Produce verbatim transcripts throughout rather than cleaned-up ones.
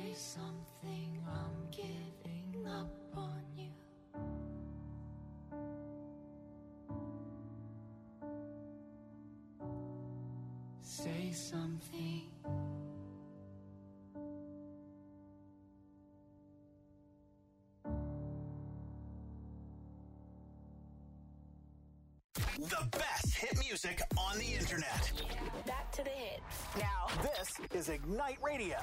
Say something, I'm giving up on you. Say something. The best hit music on the internet. Back to the hits. Now, this is Ignite Radio.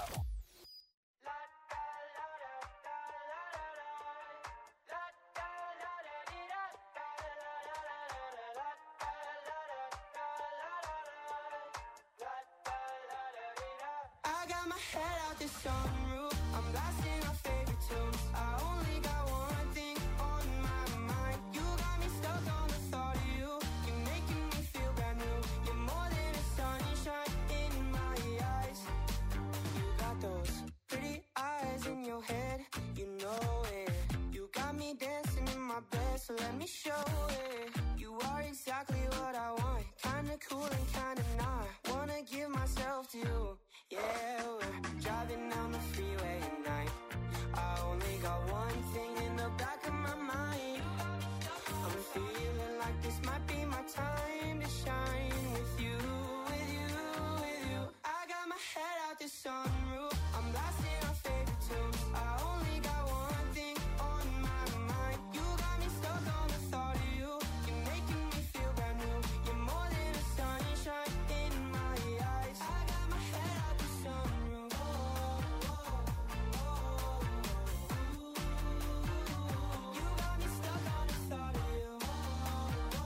I got my head out the sunroof. I'm blasting our favorite tunes. I only got one thing on my mind. You got me stuck on the thought of you. You're making me feel brand new. You're more than a sunshine in my eyes. You got those pretty eyes in your head. You know it. You got me dancing in my bed, so let me show it. You are exactly what I want. Kinda cool and kinda not. Wanna give myself to you. Yeah, we're driving down the freeway at night. I only got one thing in the back of my mind. I'm feeling like this might be my time to shine with you, with you, with you. I got my head out the sunroof. I'm blasting our favorite tunes. I only got one thing on my mind. You got me stuck on the thought of you. You're making me feel brand new. You're more than a sunshine in my eyes. I got my head out the sunroof. Oh, oh, oh, oh. You got me stuck on the thought of you. Oh, oh,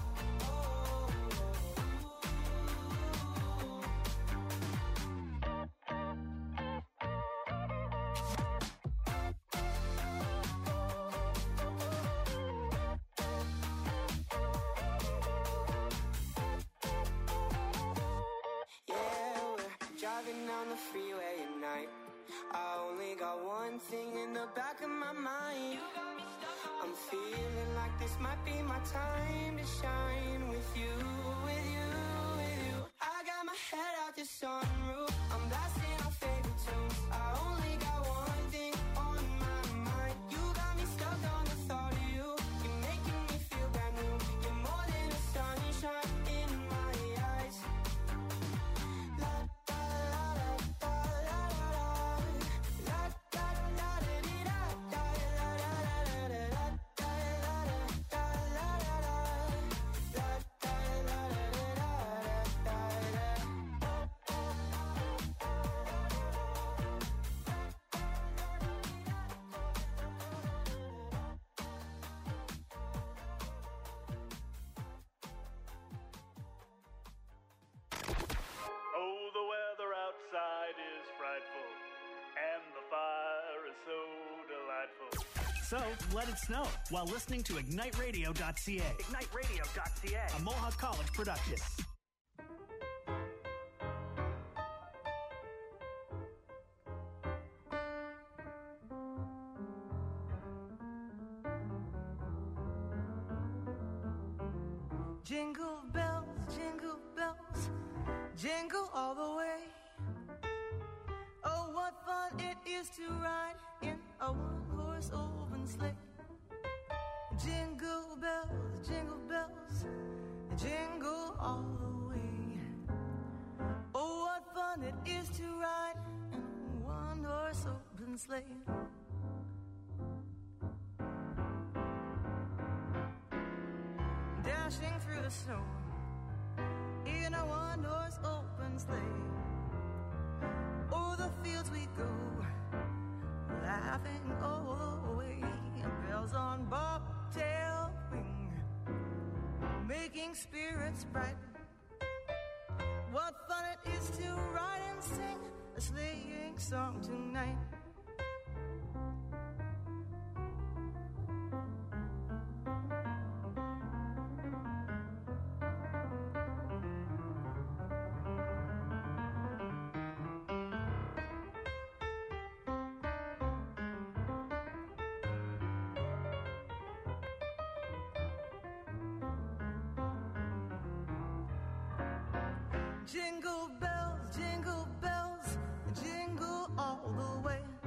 yeah, we're driving down the freeway at night. I only got one thing in the back of my mind. I'm feeling like this might be my time to shine with you, with you, with you. I got my head out the sunroof. I'm blasting our favorite tunes. I only got one thing on my mind. You got me stuck on the thought of you. You're making me feel brand new. You're more than a sunshine in my eyes. La da la da la la la da la da dee da da la la la la la da la da la la la la da la la la da Oh, the weather outside is frightful, and the fire is so delightful. So, let it snow while listening to ignite radio dot c a. ignite radio dot c a. A Mohawk College production. Jingle bells, jingle bells, jingle all the way. Oh, what fun it is to ride in a one-horse open sleigh. Jingle bells, jingle bells, jingle all the way. Oh, what fun it is to ride in a one-horse open sleigh. Dashing through the snow in a one-horse open sleigh. O'er the fields we go, laughing all the way. Bells on bobtail ring, making spirits bright. What fun it is to ride and sing a sleighing song tonight. Jingle bells, jingle bells, jingle all the way.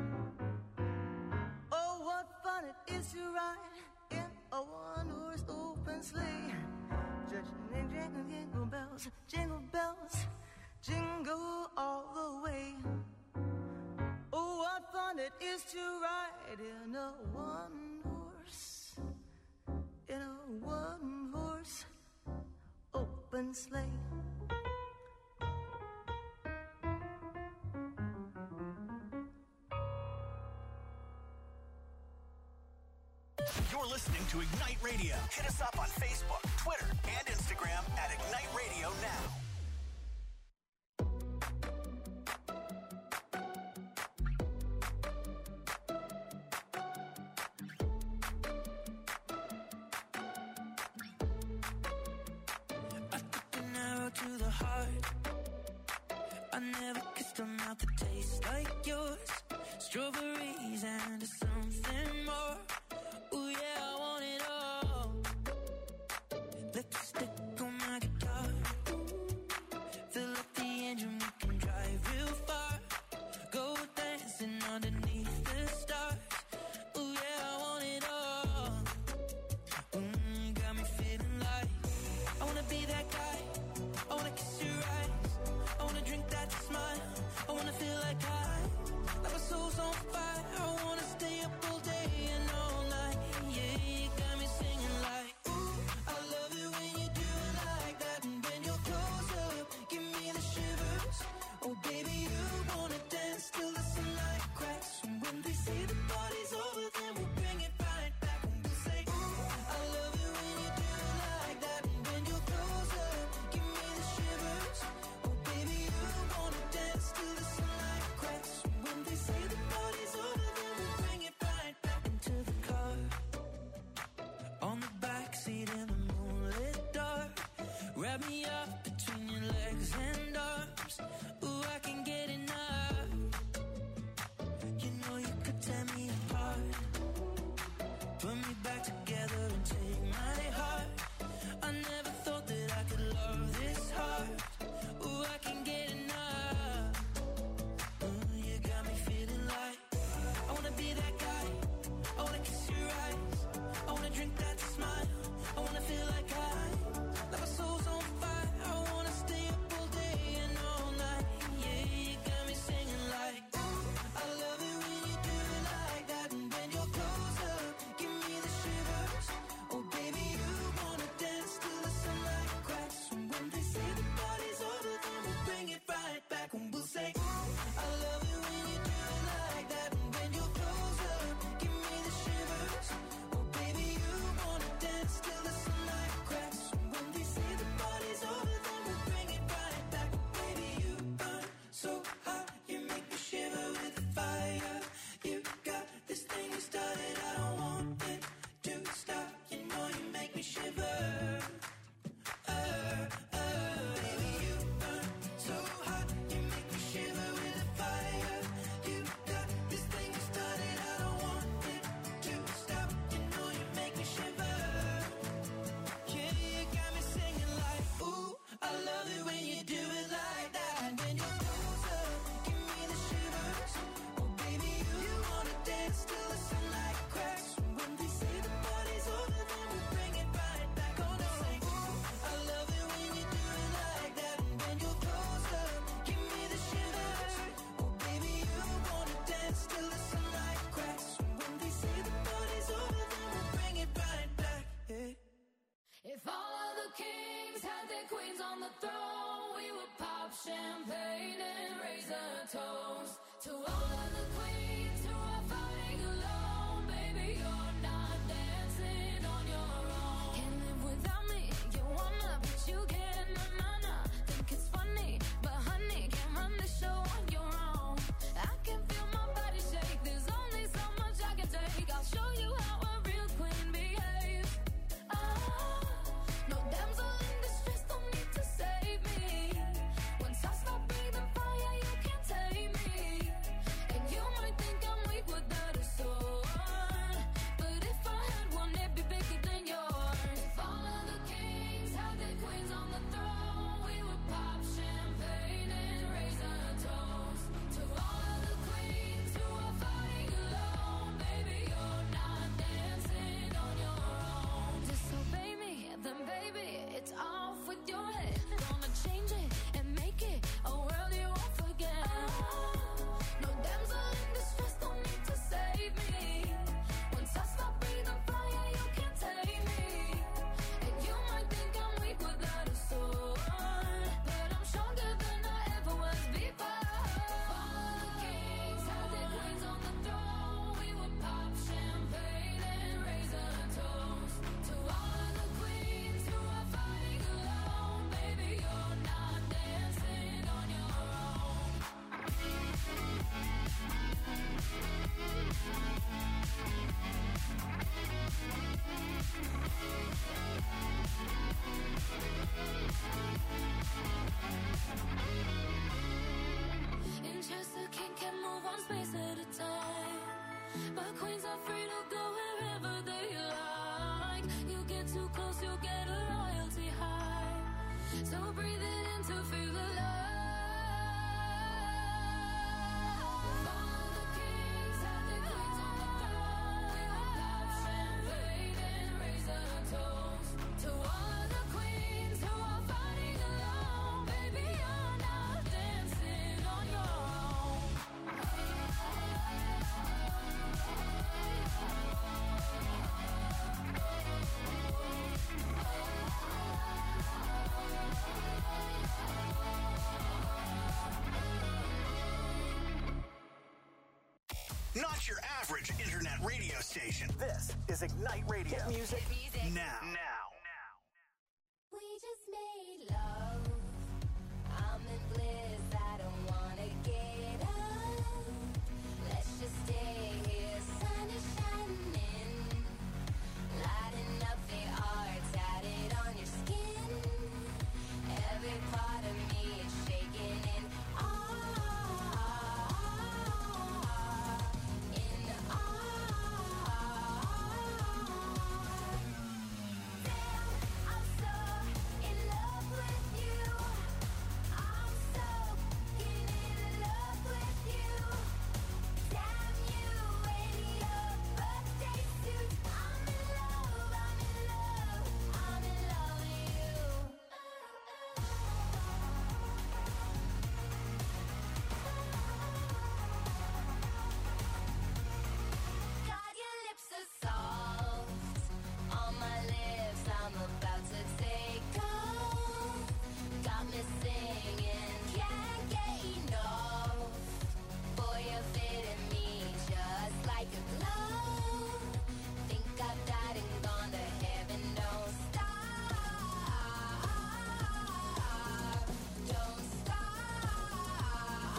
ride in a one-horse open sleigh. Jingle, jingle, jingle bells, jingle bells, jingle all the way. Oh, what fun it is to ride in a one-horse, in a one-horse open sleigh. You're listening to Ignite Radio. Hit us up on Facebook, Twitter, and Instagram at Ignite Radio Now. I took an arrow to the heart. I never kissed a mouth that tastes like yours. Strawberries and something more. Ooh yeah, I want it all. Lipstick on my guitar. Fill up the engine, we can drive real far. Go dancing underneath the stars. Ooh yeah, I want it all. Mm, got me feeling like I wanna be that guy. I wanna kiss your eyes. I wanna drink that smile. I wanna feel like I, like my soul's on fire. I wanna stay up all day and all night. Yeah, you got me singing like, ooh, I love it when you do it like that. And when you're close up, give me the shivers. Oh baby, you wanna dance till the sunlight cracks. And when they say the party's over, then we'll bring it right back. And we'll say, ooh, I love it when you do it like that. And when you're close up, give me the shivers. Oh baby, you wanna dance till the sunlight cracks. And when they say the party's over, then we'll bring it right back into the car. On the backseat in the moonlit dark. Wrap me up between your legs and arms. Ooh, I can get enough. You know you could tear me apart. Put me back together and take my heart. I never thought that I could love this hard. Ooh, I can get enough. Ooh, you got me feeling like I wanna be that guy. I wanna kiss your eyes. I wanna drink that smile. I wanna feel like I, like my soul's on fire. I wanna stay up all day and all night. Yeah, you got me singing like, ooh, I love it when you do it like that. And when you're close up, give me the shivers. Oh baby, you wanna dance till the sunlight cracks. And when they say the party's over, then we'll bring it right back. And we'll say, ooh, I love it when you do it like that. And when you're close up, give me the shivers. Oh baby, you wanna dance till the sunlight cracks. And when they say the party's over, then we'll bring it right back. Baby, you burn so hot, you make me shiver with the fire. You got this thing you started, I don't want it to stop. You know you make me shiver. Uh, uh, baby, you burn so hot, you make me shiver with the fire. You got this thing you started, I don't want it to stop. You know you make me shiver. Yeah, you got me singing like, ooh, I love it when you do it like that. And when you're close up, give me the shivers. Oh baby, you wanna dance till the sunlight cracks. And when they say the party's over, then we'll bring it right back. Gonna say, ooh, I love it when you do it like that. And when you're close up, give me the shivers. Oh baby, you wanna dance till the sunlight cracks. And when they say the party's over, then we'll bring it right back. Yeah. If all of the kings had their queens on the throne, we would pop champagne and raise a toast to all of the queens who are fighting alone. Baby, you're not dancing on your own. Can't live without me, you wanna, but you can't. Na na na, think it's funny, but honey, can't run the show on your own. I can feel my body shake. There's only so much I can take. I'll show you how a real queen behaves. Ah, no damsel in distress, don't need to save me. Once I stop breathing fire, you can't tame me. And you might think I'm weak without a sword, but The queens are free to go wherever they like. You get too close, you'll get a royalty high. So breathe it in to feel the love. Follow the kings, have their queens on the throne. We will pop champagne and raise a toast to all of the queens who are fighting alone. Baby, you're not dancing on your own. Not your average internet radio station. This is Ignite Radio. Hit music, now. Now. We just made love. I'm in bliss. I don't wanna get up. Let's just stay here. Sun is shining, lighting up the art tatted on your skin. Every part of me is shaking in awe, in awe. Damn, I'm so in love with you. I'm so in love with you. Damn you in your birthday suit. I'm in love, I'm in love, I'm in love with you. God, your lips are soft on my lips. I'm about to take off. Got me singing, can't get enough. Boy, you're fitting me just like a glove. Think I've died and gone to heaven. Don't stop, don't stop.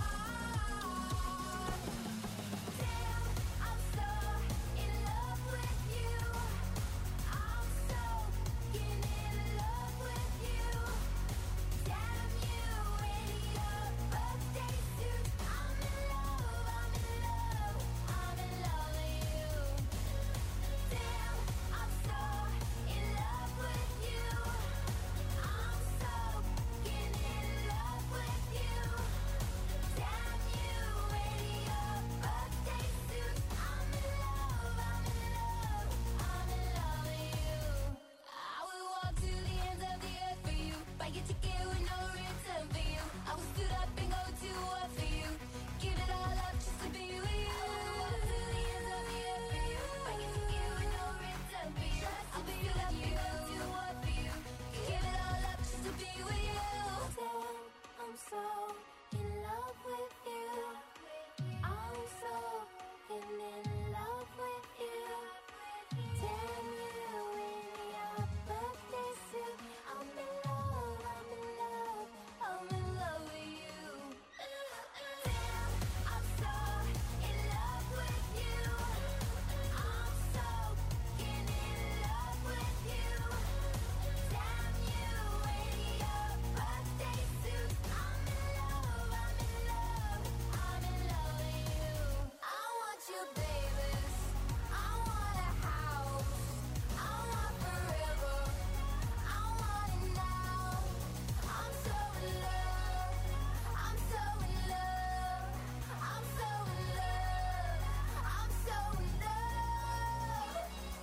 Damn, I'm so in love with you. I'm so in love with you. Damn you in your birthday suit. I'm in love, I'm in love, I'm in love with you. Damn, I'm so in love with you. I'm so in love with you. Damn you in your birthday suit. I'm in love, I'm in love, I'm in love with you. I would walk to the ends of the earth for you. Buy your ticket with no return for you. I would stood up and go to war for you. Give it all up just to be with you. I would walk to the ends of the earth for you. Buy your ticket with no return for you. I would stood up and go to war for you. Give it all up just to be with you. Damn, I'm so in love with you. I'm so in love with you. Damn you in your birthday suit. I'm in love, I'm in love, I'm in love with you. Damn, I'm so in love with you. I'm so in love with you. Damn you in your birthday suit. I'm in love, I'm in love, I'm in love with you. I want you, babies. I want a house. I want forever. I want it now. I'm so in love. I'm so in love. I'm so in love. I'm so in love.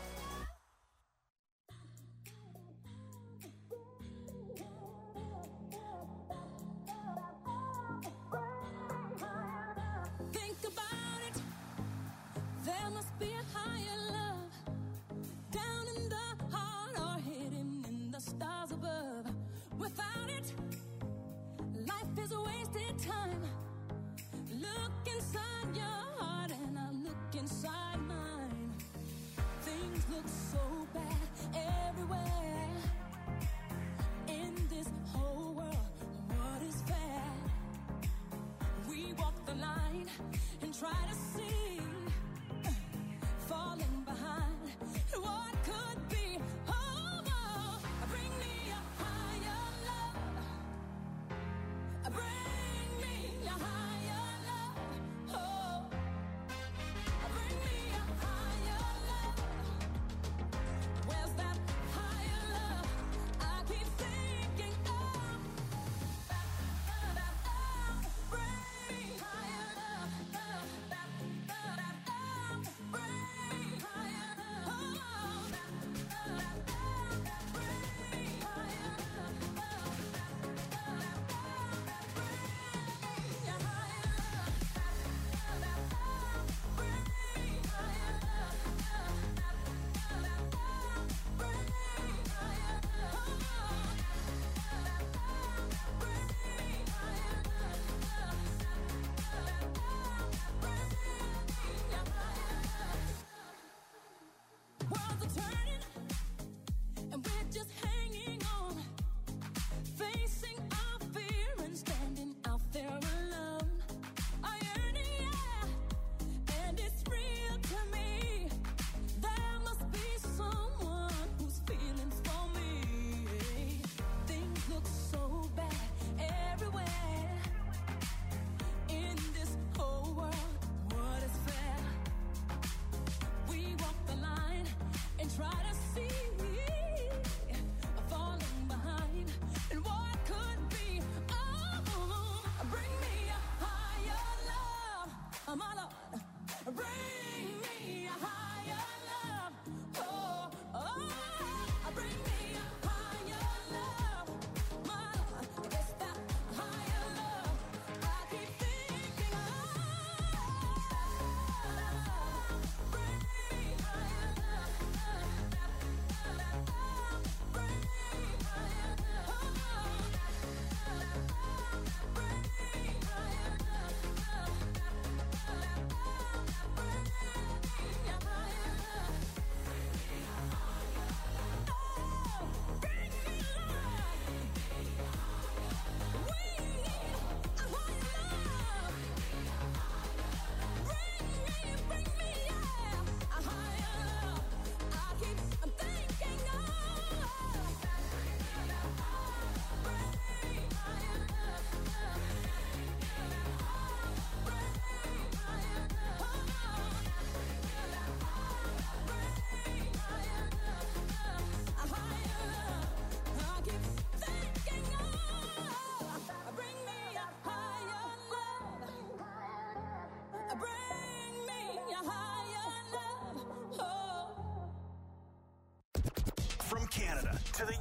Think about it. There must be a higher love down in the heart or hidden in the stars above. Without it, life is a wasted time. Look inside your heart and I look inside mine. Things look so bad everywhere. In this whole world, what is fair? We walk the line and try to see, falling behind what could be. Oh, oh, bring me a higher love. Bring me a higher love. Oh, bring me a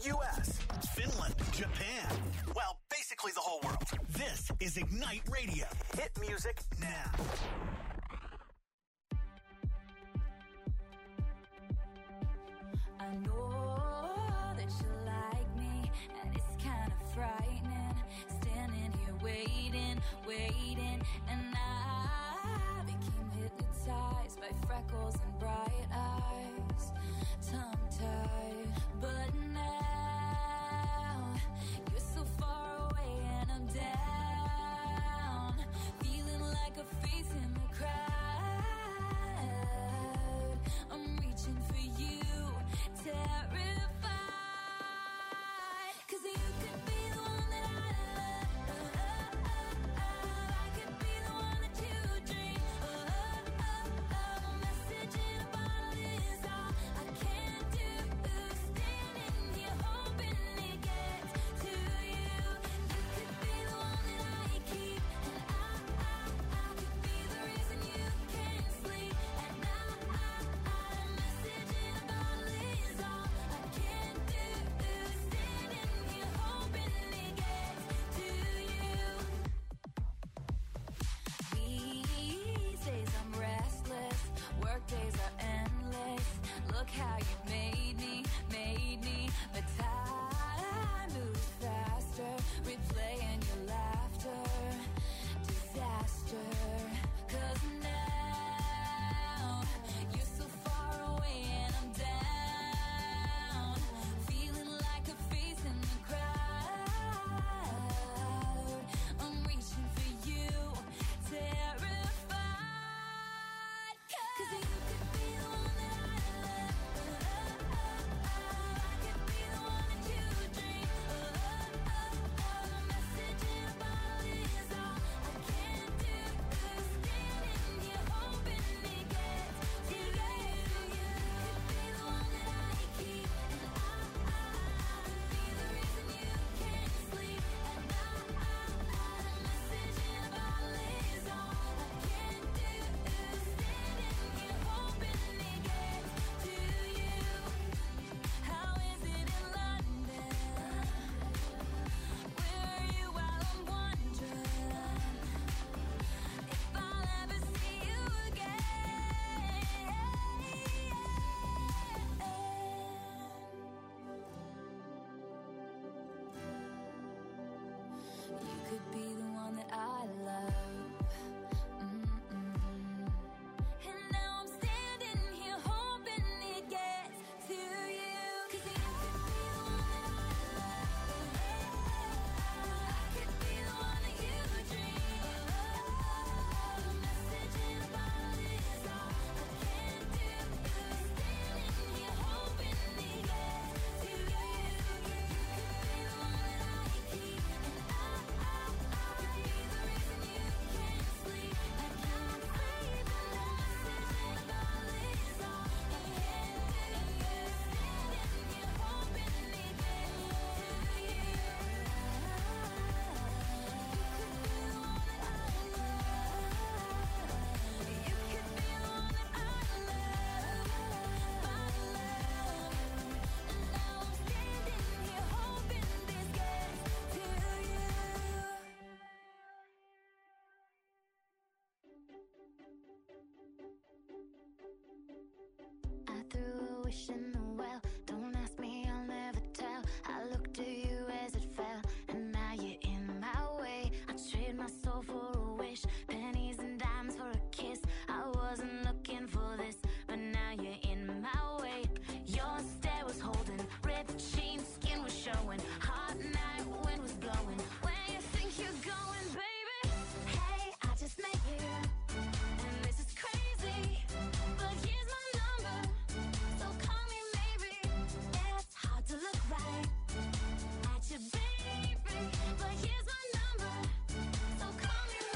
U S, Finland, Japan. Well, basically the whole world. This is Ignite Radio. Hit music now. I know that you like me, and it's kind of frightening. Standing here waiting, waiting, and I became hypnotized by freckles and bright eyes, tongue-tied. But now you're so far away, and I'm down, feeling like a face in the crowd. I'm reaching for you, terrified, 'cause you could be the one that I love. I could be the one that you dream. A message in a bottle is all I can do. Standing here hoping it gets to you. You could be the one that I keep, and I, I, I could be the reason you can't sleep at night. A message in a bottle is all I can do. Standing here hoping it gets to you. These days I'm restless, work days are endless. Look how you made me, made me. But time moves faster, replaying your laughter. Disaster, 'cause now you're so far away and I'm down, feeling like a face in the crowd. I'm reaching for you, terrified, 'cause you could be the one that I love. I could be the one that you dream. A message in a bottle is all I can do. Standing here hoping it gets to you. You could be the one that I keep, and I, I could be the reason you can't sleep at night. A message in a bottle is all I can do. Standing here hoping it gets to you. How is it in London? Where are you while I'm wondering if I'll ever see you again? You could be the one that I love. Mm-mm. And now I'm standing here hoping it gets to you. 'Cause you could be the one that I love. I could be the one that you dream. A message in a bottle is all I can do. Standing here hoping it gets to you. You could be the one that I keep, and I, I, I could be the reason you can't sleep at night. A message in a bottle is all I can do. Standing here hoping it gets to you. You could be the one that I love. You could be the one that I love, my love. And now I'm standing here hoping this gets to you. I threw a wish in the well. Don't ask me, I'll never tell. I looked to you as it fell, and now you're in my way. I trade my soul for a wish, pennies and dimes for a kiss. I wasn't looking for this, but now you're in my way. Your stare was holding, red jeans, skin was showing. Hot night, wind was blowing. Where you think you're going, baby? Hey, I just met you, and this is crazy. But here's my number, so call me maybe. It's hard to look right at you, baby. But here's my number, so call me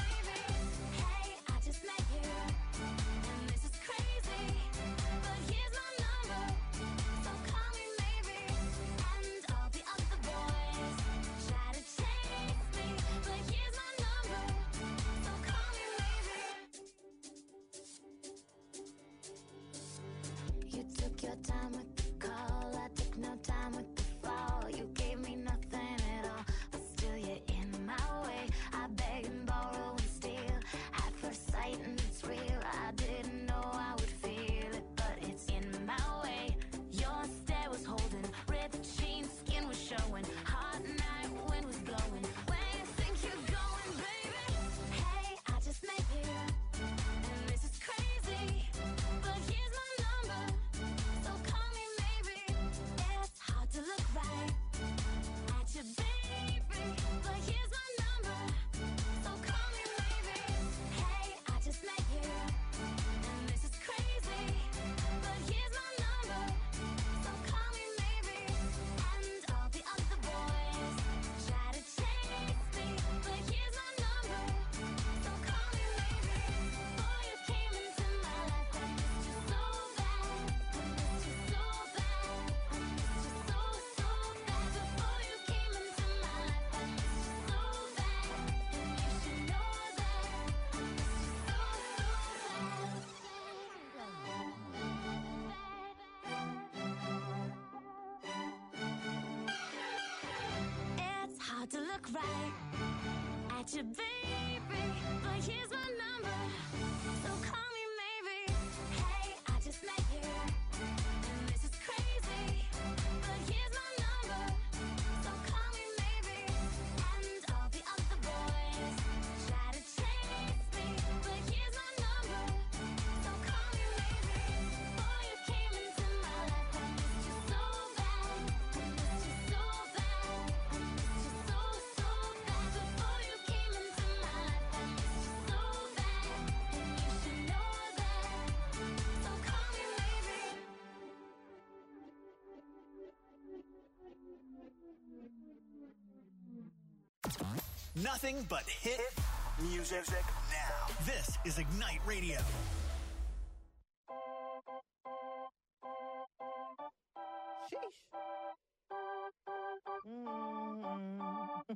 look right at you, baby. But here's my number, so call me maybe. Hey, I just met you, and this is crazy. But here's my number, so call me maybe. And all the other boys try to chase me, but here's my number, so call me maybe. Before you came into my life, I missed you so bad. I missed you so bad. I missed you so, so bad. Before you came into my life, I missed you so bad. And you should know that. So call me maybe. Nothing but hit music now. This is Ignite Radio. Sheesh. Mm.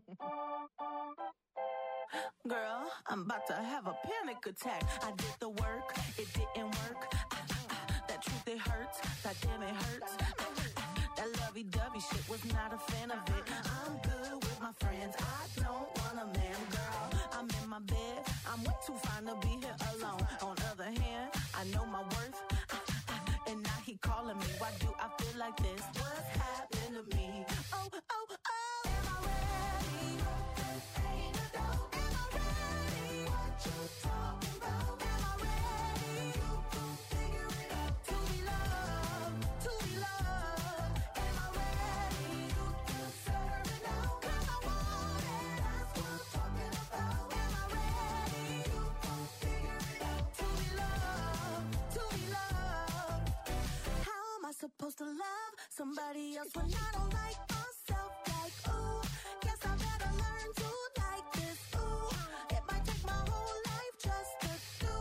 Girl, I'm about to have a panic attack. I did the work, it didn't work. Ah, ah, that truth, it hurts. That damn, it hurts. Ah, ah, that lovey-dovey shit, was not a fan of it. I'm good with my friends. I don't want a man, girl. I'm in my bed. I'm way too fine to be here alone. On the other hand, I know my worth. Ah, ah, and now he calling me. Why do I feel like this? What's happened to me? Oh, oh, oh. Am I ready? Ain't a doubt. Am I ready? What you talking about? Am I ready? You can figure it out. To be loved, to be loved. Am I ready? You can serve it now. 'Cause I want it. That's what I'm talking about. Am I ready? You can figure it out. To be loved, to be loved. How am I supposed to love somebody else when I don't like myself? Like, ooh, guess I better learn to like this. Ooh, it might take my whole life just to do.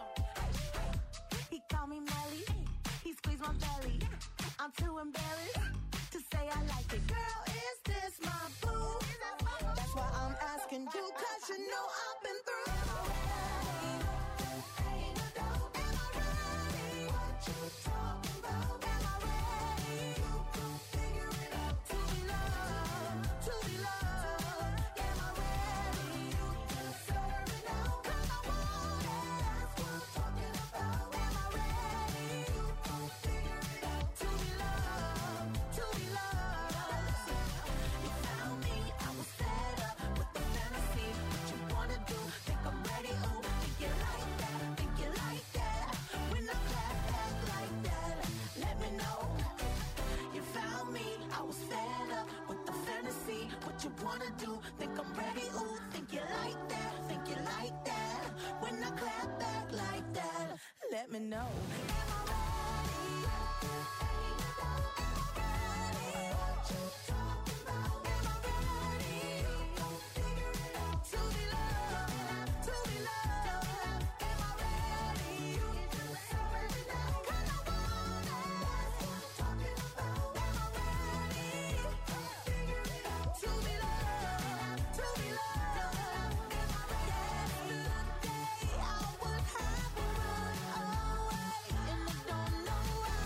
He called me Melly, he squeezed my belly. I'm too embarrassed to say I like it. Girl, is this my boo? That's why I'm asking you, 'cause you know I've been through. Am I ready? Ain't a doubt. Am I ready? What you talking about? Am I ready? You can figure it out. To be loved, to be loved. Am I ready? You can serve it now. 'Cause I want it. That's what I'm talking about. Am I ready? You can figure it out. To be loved, to be loved. You found me, I was fed up with the fantasy. What you wanna do? Think I'm ready? Ooh, think you like that? Think you like that? When I clap back like that, let me know. You found me, I was fed up with the fantasy. What you wanna do? Think I'm ready? Ooh, think you like that? Think you like that? When I clap back like that, let me know. Am I ready? Ain't a doubt. Am I ready? What you talking about? Am I ready? You gon' figure it out. To be loved, to be loved. Am I ready? You can serve it now. 'Cause I want it. That's what I'm talking about. Am I ready? You gon' figure it out. To be loved, to be loved. Am I ready? Yesterday I would have run away, and I don't know why.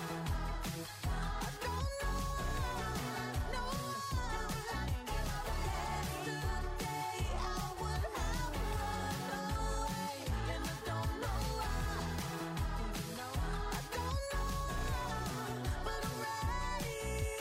I don't know why. No. Yesterday I would have run away, and I don't know why. I don't know why, but I'm ready.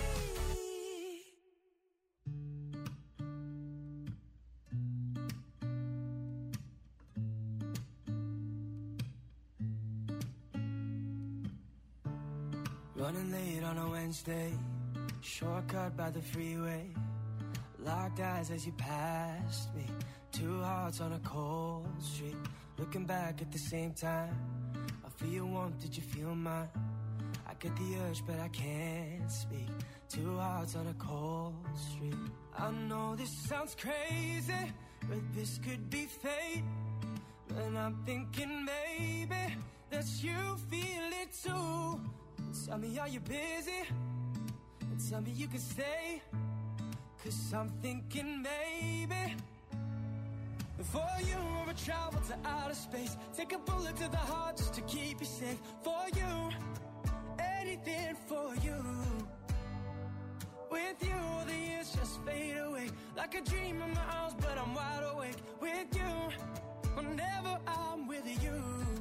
Running late on a Wednesday, shortcut by the freeway. Locked eyes as you passed me, two hearts on a cold street. Looking back at the same time, I feel your warmth, did you feel mine? I get the urge but I can't speak, two hearts on a cold street. I know this sounds crazy, but this could be fate. And I'm thinking maybe that you feel it too. Tell me, are you busy? And tell me you can stay. 'Cause I'm thinking maybe for you I would travel to outer space, take a bullet to the heart just to keep you safe. For you, anything for you. With you, the years just fade away. Like a dream in my arms, but I'm wide awake. With you, whenever I'm with you.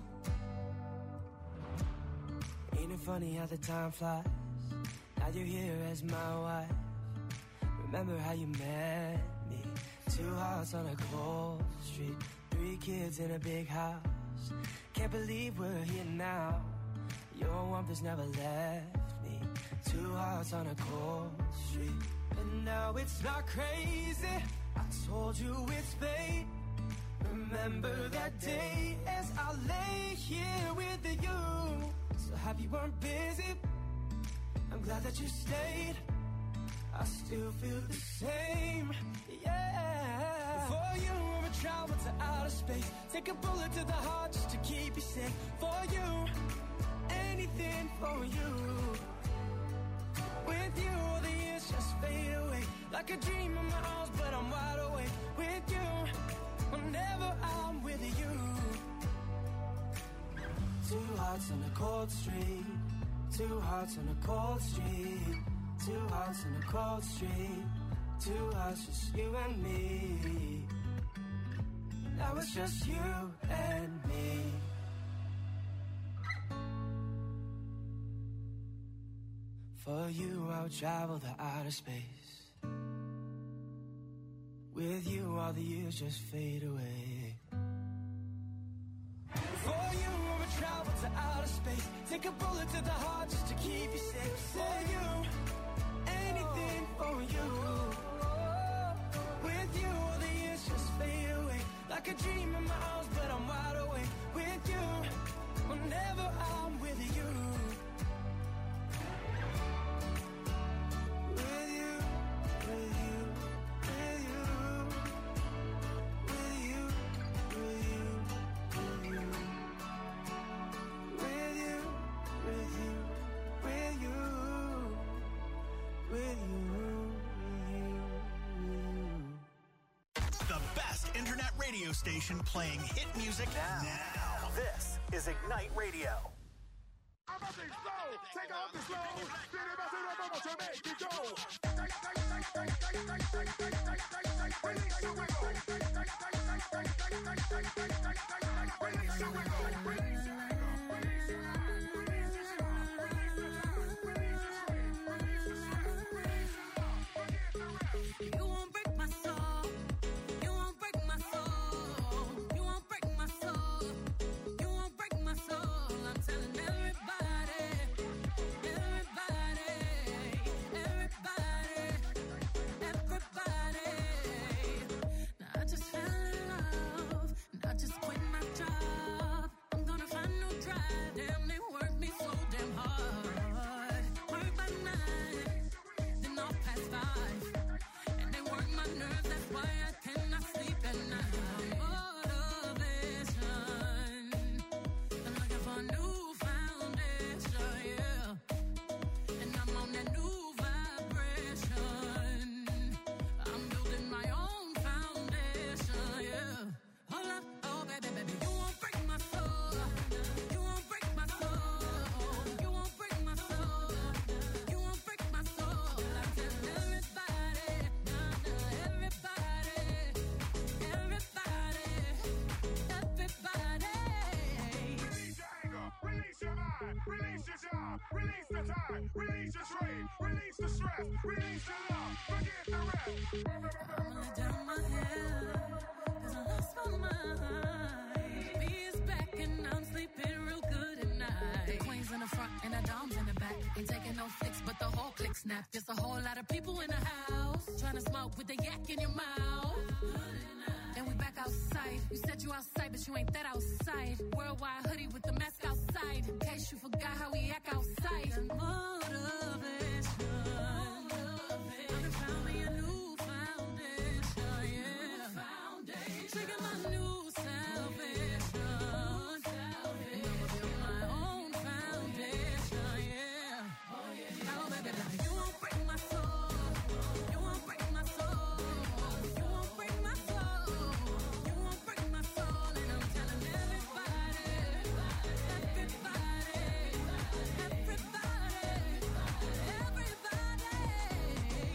Ain't it funny how the time flies? Now you're here as my wife. Remember how you met me? Two hearts on a cold street. Three kids in a big house. Can't believe we're here now. Your warmth has never left me. Two hearts on a cold street. And now it's not crazy. I told you it's fate. Remember that day as I lay here with you. So happy you weren't busy. I'm glad that you stayed. I still feel the same, yeah. For you, I would travel to outer space. Take a bullet to the heart just to keep you safe. For you, anything for you. With you, all the years just fade away. Like a dream in my arms, but I'm wide awake. With you, whenever I'm with you. Two hearts on a cold street. Two hearts on a cold street. Two hearts on a cold street. Two hearts, just you and me. Now it's just you and me. For you, I'll travel the outer space. With you, all the years just fade away. For you, I would travel to outer space. Take a bullet to the heart just to keep you safe. For you, anything for you. With you, all the years just fade away. Like a dream in my arms, but I'm wide awake. With you, whenever I'm with you. With you, with you, with you. With you, with you, with you. With you, with you, with you. With you, with you. The best internet radio station playing hit music now. now. This is Ignite Radio. I'm a big flow, take off the slow. Then if I say I'm about to make it go. Release your wiggle. Release your wiggle. Release your You won't break my soul. You won't break my soul. You won't break my soul. You won't break my soul. I'm telling everybody, everybody, everybody, everybody. Now I just fell in love, and I just quit my job. I'm gonna find no drive. Damn, they work me so damn hard. Work by nine, then off past five. Nerves, that's why I cannot sleep at night. Motivation, I'm looking for a new foundation, yeah. And I'm on that new vibration. I'm building my own foundation, yeah. Hold up, oh baby, baby, you won't break my soul. You won't break my soul. You won't break my soul. You won't break my soul. I tell everybody. Everybody, everybody, everybody. Release your anger, release your mind, release your job, release the time, release your trade, release the stress, release your love, forget the rest. I'ma lay down my head, cause I lost my mind. Me is back and I'm sleeping real good at night. The queen's in the front and the dom's in the back. Ain't taking no flicks, but the whole click snap. Just a whole lot of people in the house, trying to smoke with the yak in your mouth. And we back outside. You said you outside, but you ain't that outside. Worldwide hoodie with the mask outside. In case you forgot how we act outside. Motivation. I found me a new foundation, yeah. Trigger my new salvation. And I'ma build my own foundation, yeah. Oh, baby, baby, you won't break my soul. You won't break my soul. You won't break my soul. You won't break my soul. And I'm telling everybody, everybody, everybody, everybody.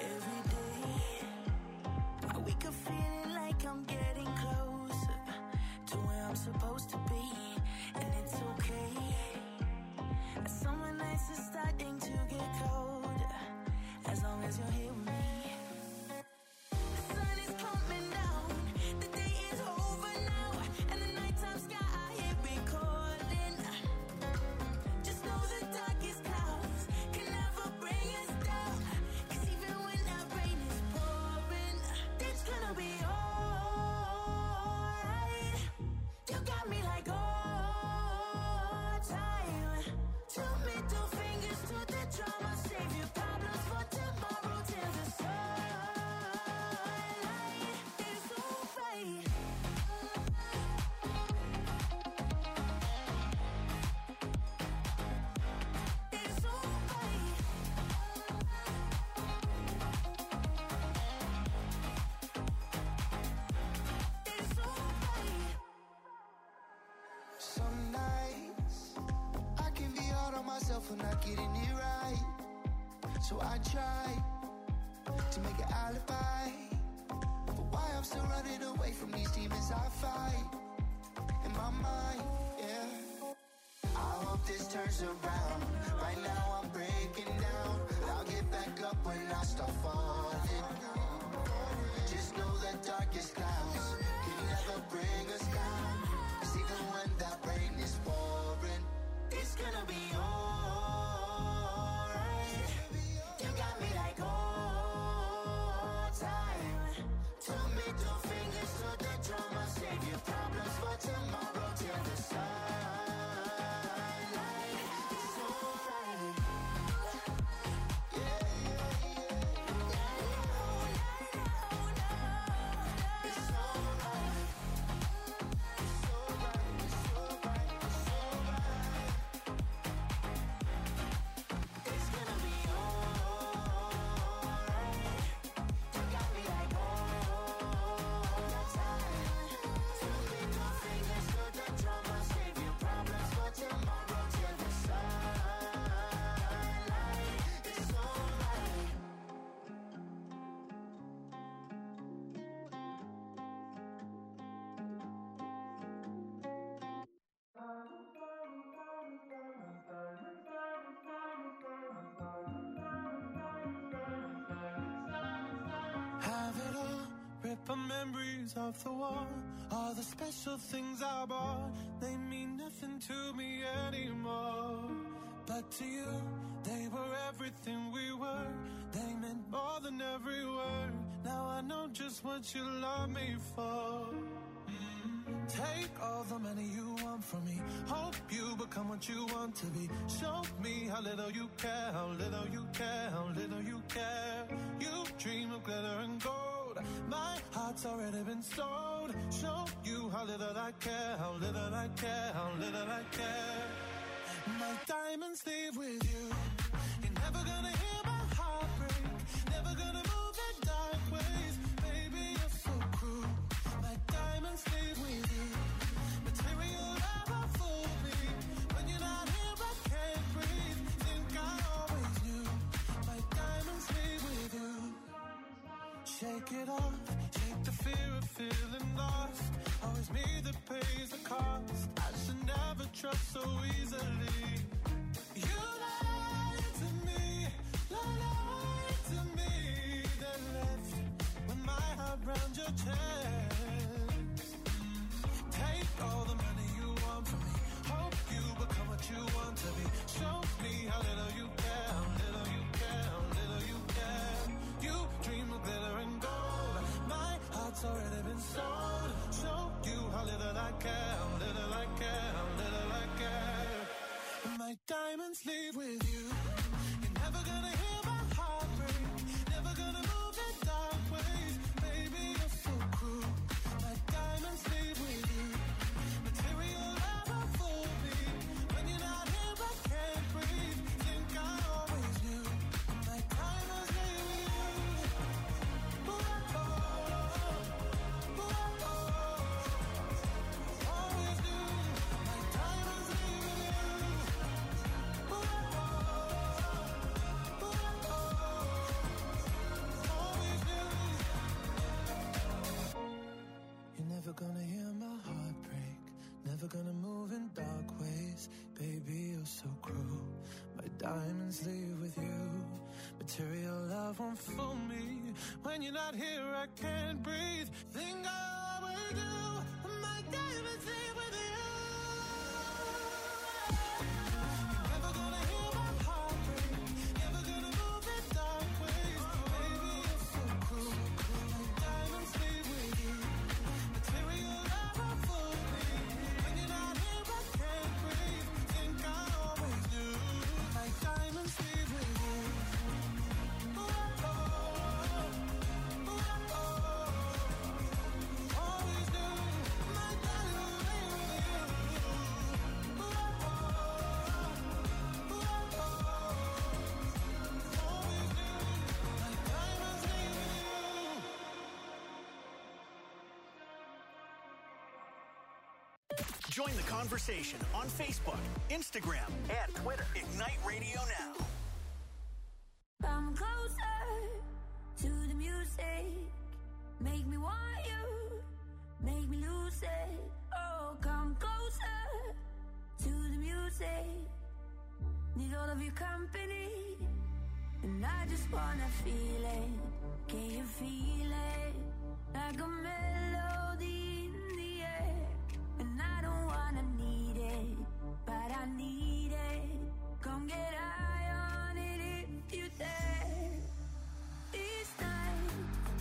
every day. I wake up feeling like I'm getting closer to where I'm supposed to be, and it's okay. Summer nights are starting to get colder, as long as you're here with me. The sun is coming down, the day is over now, and the nighttime sky I hear it calling. Just know the darkest clouds can never bring us down, 'cause even when that rain is pouring, it's gonna be alright. You got me like all time. Two middle fingers to the drama, save your problems for tomorrow till the sunlight is alright. It's alright. It's alright. Some nights I can be hard on myself for not getting it right, so I try to make an alibi for why I'm still running away from these demons I fight in my mind, yeah. I hope this turns around. Right now I'm breaking down. I'll get back up when I start falling. Just know the darkest clouds can never bring us down, 'cause even when that rain is pouring, it's gonna be alright. You got me like all time. Two middle fingers to the drama, save your problems for tomorrow till the sunlight is alright. Yeah, yeah, yeah. It's alright. It's alright, it's alright, it's alright. It's gonna be alright. You got me like all the time. Two middle fingers to the drama, save your problems for tomorrow till the sunlight is alright. Have it all, rip our memories off the wall. All the special things I bought, they mean nothing to me anymore. But to you, they were everything we were. They meant more than every word. Now I know just what you love me for. Mm. Take all the money you want from me. Hope you become what you want to be. Show me how little you care, how little you care, how little you care. You dream of glitter and gold. My heart's already been sold. Show you how little I care, how little I care, how little I care. My diamonds leave with you. You're never gonna hear my heart break. Never gonna move in dark ways. Baby, you're so cruel. My diamonds leave with you. Material never fooled me. When you're not here, I can't breathe. Think I always knew. My diamonds leave with you. Shake it off. Shake the fear of feeling lost. Always me that pays the cost. I should never trust so easily. You lied to me, lied to me, then left with my heart round your chest. Take all the money you want from me. Hope you become what you want to be. Show me how little you care, how little you care, how little you care. You dream of glitter and gold. My heart's already been sold. Show you how little I care, how little I care, how little I care. My diamonds leave with you. You're never gonna hear my heart break. Never gonna move in dark ways. Baby, you're so cruel. never gonna move in dark ways. Baby, you're so cruel. My diamonds leave with you. Material love won't fool me. When you're not here, I can't breathe. Think I always do. My diamonds leave with you. You're never gonna hear my heart break. Never gonna move in dark ways. Baby, you're so cruel. My diamonds leave with you. Material love won't fool me. When you're not here, I can't breathe. Think I always do. My diamonds leave with you. Join the conversation on Facebook, Instagram, and Twitter. Ignite Radio Now. Come closer to the music. Make me want you. Make me lose it. Oh, come closer to the music. Need all of your company. And I just wanna feel it. Can you feel it? Like a melody in the air. And I don't wanna need it, but I need it. Come get high on it if you dare. These times,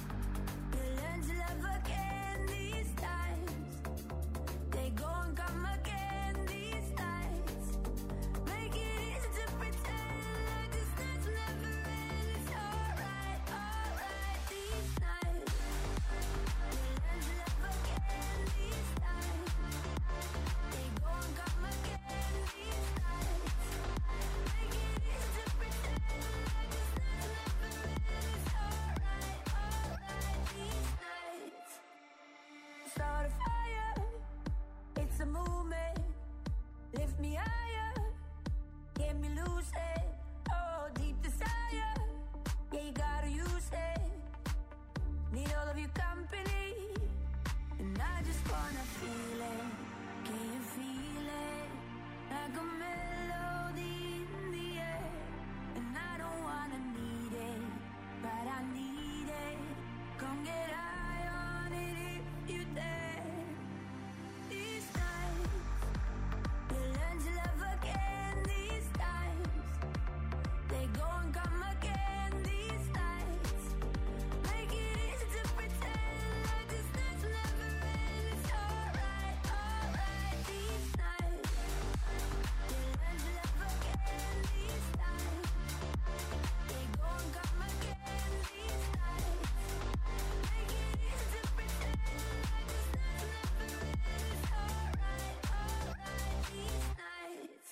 you learn to love again. These times, they go and come again. These nights, make it easy to pretend like this night's never end. It's alright, alright. These nights, you learn to love again. These times. They go and come again these nights. Make it easy to pretend like this night's never end. It's alright, alright these nights. Start a fire, it's a movement. Lift me higher, get me lucid. Oh, deep desire, yeah you gotta use it. Need all of your company, and I just wanna feel it. Can you feel it? Like a melody in the air. And I don't wanna need it, but I need it. Come get high on it if you dare. These nights, you learn to love again. These times, they go and come again. These nights, make it easy to pretend like this night's never end. It's alright, alright. These nights, you learn to love again. These times, they go and come again. These nights, make it easy to pretend like this night's never end. It's alright, alright. These nights.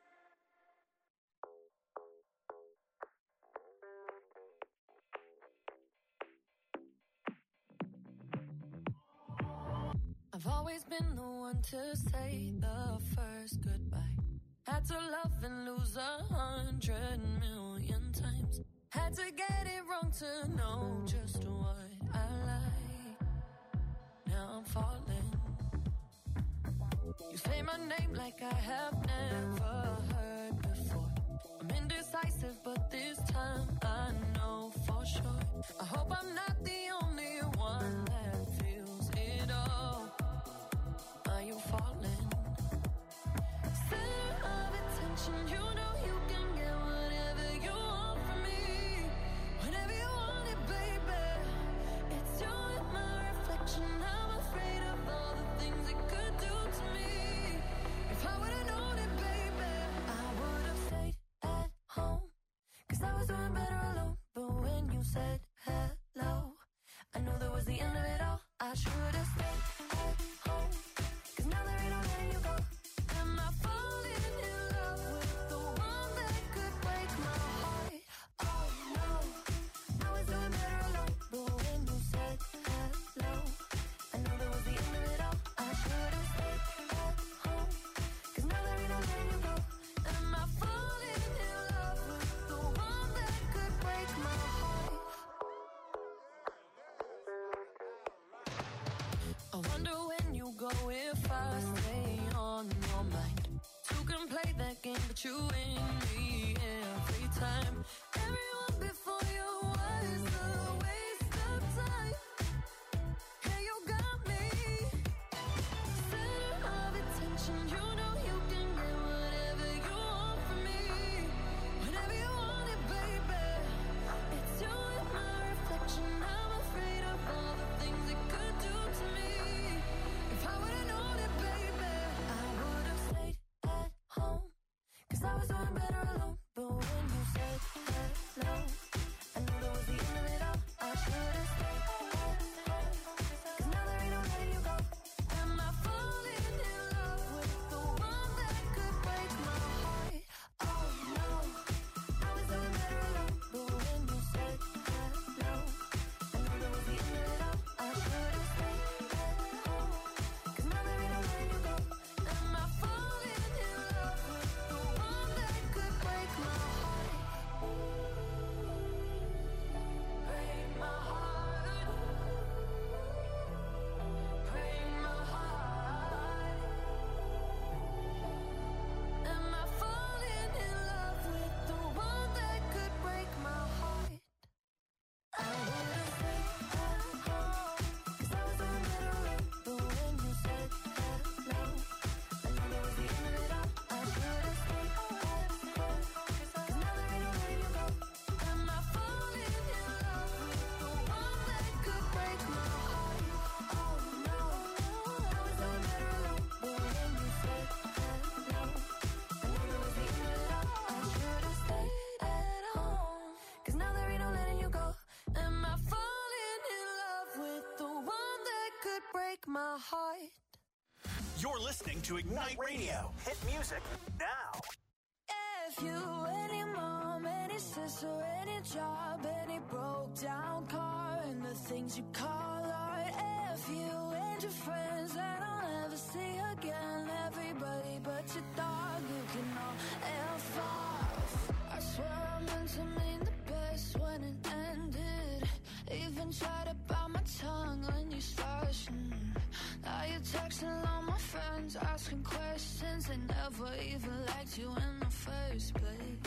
I've always been the one to say the first goodbye. Had to love and lose a hundred million times. Had to get it wrong to know just what I like. Now I'm falling. You say my name like I have never heard before. I'm indecisive, but this time I know for sure. I hope I'm not the only one that feels it all. Are you falling? Center of attention, you know you can get whatever you want from me. Whenever you want it, baby. It's you and my reflection. I'm afraid of all the things it could do to me. If I would've known it, baby, I would've stayed at home. Cause I was doing better alone. But when you said hello, thinking that you ain't me every time. Everyone before you was a waste of time. Hey, you got me center of attention. You know you can get whatever you want from me, whenever you want it, baby. It's you and my reflection. I'm afraid of all the things it could do to me. If I would've known it, baby, I would've stayed at home, 'cause I was doing better alone. But when you said hello, I knew that was the end of it all. I should've stayed at home, 'cause now there ain't no letting you go. Am I falling in love with the one that could break my heart? Oh no, I was doing better alone. But when you said hello, I knew that was the end of it all. I should've stayed at home, 'cause now there ain't no letting you go. Am I falling in love with the one that could break my heart? Break my heart. Break my heart. Am I falling in love with the one that could break my heart? I would've stayed at home, 'cause I was doing better alone. But when you said hello, I knew that was the end of it all. I should've stayed at home, 'cause now there ain't no letting you go. Am I falling in love with the one that could break my heart? Oh no, I was doing better alone. But when you said hello, I knew that was the end of it all. I should've stayed at home, 'cause now there ain't no letting you go. Am I falling in love with the one that could break my heart? You're listening to Ignite Radio. Hit music now. If you, any mom, any sister, any job, any broke down car, and the things you call art. If you and your friends that I'll never see again, everybody but your dog, you can all F off. I swear I meant to mean the best when it ended. Even tried to bite my tongue when you started. Mm. Now you're texting all my friends, asking questions. They never even liked you in the first place.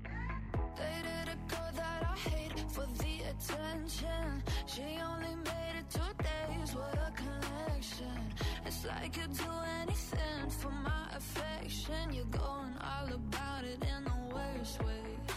Dated a girl that I hate for the attention. She only made it two days, what a connection. It's like you'd do anything for my affection. You're going all about it in the worst ways.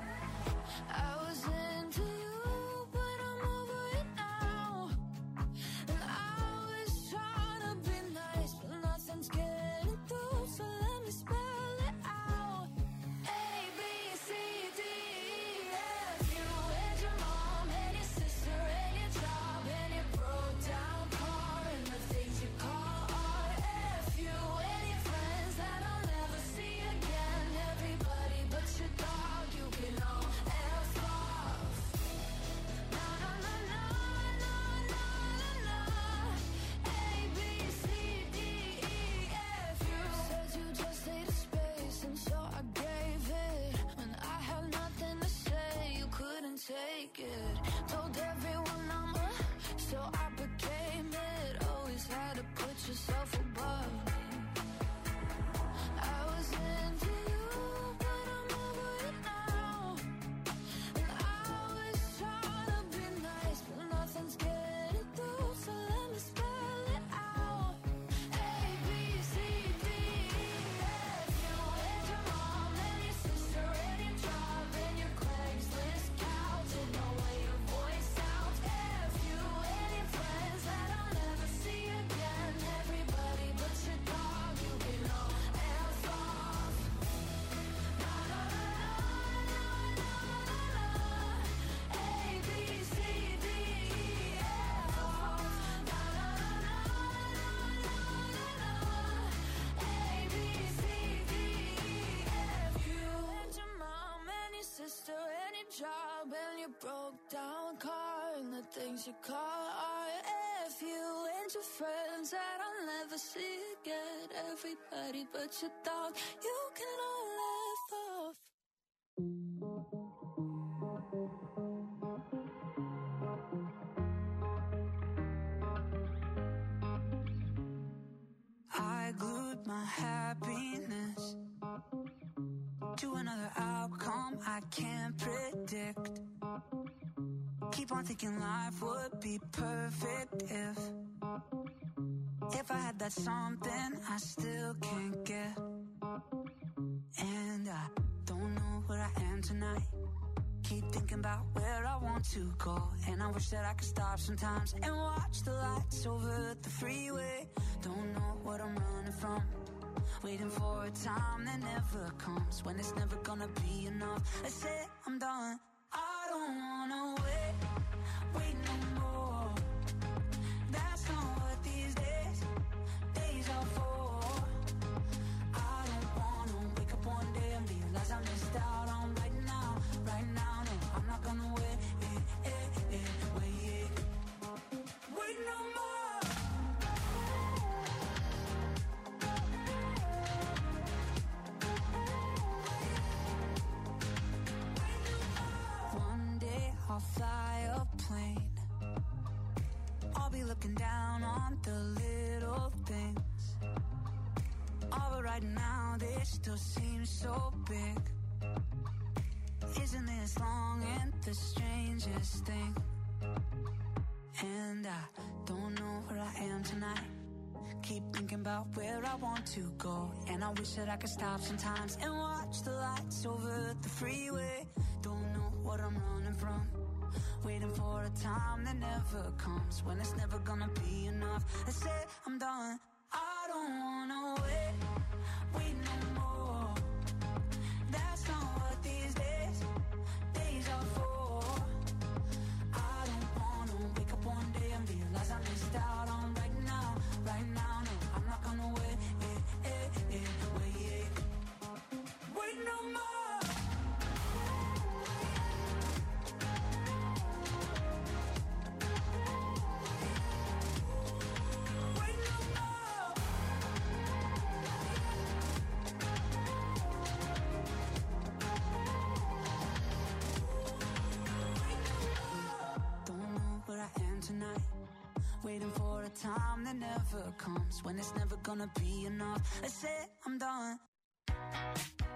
I was into you, but I'm over it now. And I was trying to be nice, but nothing's getting through, so let me spell it out. A, B, C, D, E, F. You and your mom, and your sister, and your job, and your broke down car, and the things you call art. F you and your friends that I'll never see again. Everybody but your dog, you can all F off. Na na na na na na na na. A, B, C, D, E, F. You said you just needed space, and so I gave it. When I had nothing to say, you couldn't take it. Told everyone I'm a, so I became it. Always had to put yourself above me. I was into you, but I'm over it now. And I was trying to be nice, but nothing's getting through, so let me spell it out. A, B, C, D, E, F. You and your mom, and your sister, and your job, and your Craigslist couch, and the way your voice sounds. F you and your friends that I'll never see again. Everybody but your dog, you can all F off. Na na na na na na na. A, B, C, D, E, F off. Na na na na na na na. A, B, C, D, E, F. You and your mom, and your sister, and your job, and your broke down car, and the things you call art. F you and your friends that I'll never see again. Everybody but your dog, you can all F off. I glued my happiness Keep on thinking life would be perfect if If I had that something I still can't get. And I don't know where I am tonight. Keep thinking about where I want to go. And I wish that I could stop sometimes and watch the lights over the freeway. Don't know what I'm running from. Waiting for a time that never comes, when it's never gonna be enough. I said I'm done. I don't wanna wait, wait no more. That's not what these days, days are for. I don't wanna wake up one day and realize I missed out on right now, right now. No, I'm not gonna wait, eh, eh, eh, wait, wait no more. I'll fly a plane. I'll be looking down on the little things. Oh, but right now they still seem so big. Isn't this long and the strangest thing? And I don't know where I am tonight. Keep thinking about where I want to go. And I wish that I could stop sometimes and watch the lights over the freeway. Don't know what I'm running from. Waiting for a time that never comes, when it's never gonna be enough. I said I'm done. I don't wanna wait, wait no more. That's not what these days, days are for. I don't wanna wake up one day and realize I missed out on right now, right now. No, I'm not gonna wait, eh, eh, eh, wait, wait no more. Tonight, waiting for a time that never comes, when it's never gonna be enough. I said I'm done.